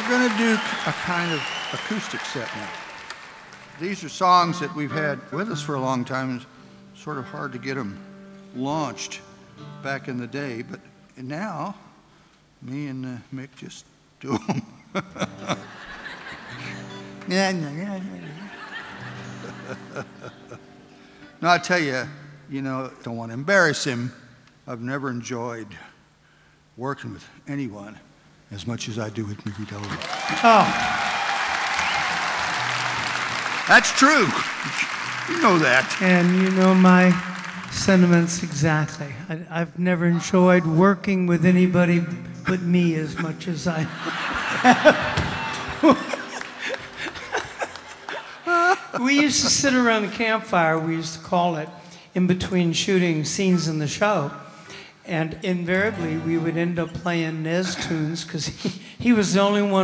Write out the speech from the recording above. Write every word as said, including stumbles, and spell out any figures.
going to do a kind of acoustic set now. These are songs that we've had with us for a long time. It's sort of hard to get them launched back in the day, but now me and uh, Mick just do them. Yeah, yeah, yeah, yeah. No, I tell you, you know, don't want to embarrass him. I've never enjoyed working with anyone as much as I do with Mickey Dolenz. Oh. That's true. You know that. And you know my sentiments exactly. I, I've never enjoyed working with anybody but me as much as I have. We used to sit around the campfire, we used to call it, in between shooting scenes in the show. And invariably, we would end up playing Nez tunes because he, he was the only one